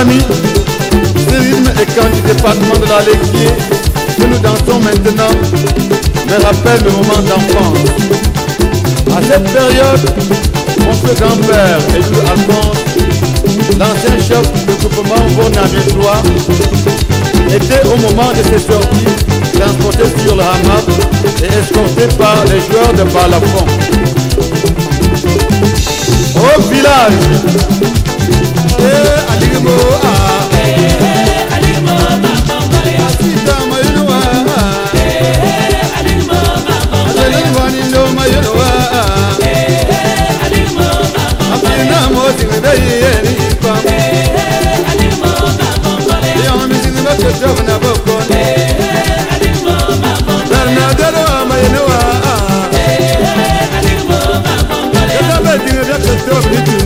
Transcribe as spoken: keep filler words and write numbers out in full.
amis, ce rythme écran du département de la Léquier que nous dansons maintenant me rappelle le moment d'enfance. À cette période, mon feu grand-père et Louis Alphonse, l'ancien chef du groupement Bournamétois, était au moment de ses sorties transporté sur le hamac et escorté par les joueurs de balafon. Au village, eh, Aligbo, ah, Eh, Aligbo, Bambambale, Asita Mayunoa, eh, Aligbo, Bambambale, Aligbo Nindo Mayunoa, eh, Aligbo, Bambambale, Apina Moti Medayeni Pam, eh, Aligbo, Bambambale, Young Missing the Governor Bokon, eh, Aligbo, Bambambale, Bernadette Mayunoa, eh, Aligbo, Bambambale, Elizabeth in the Doctor.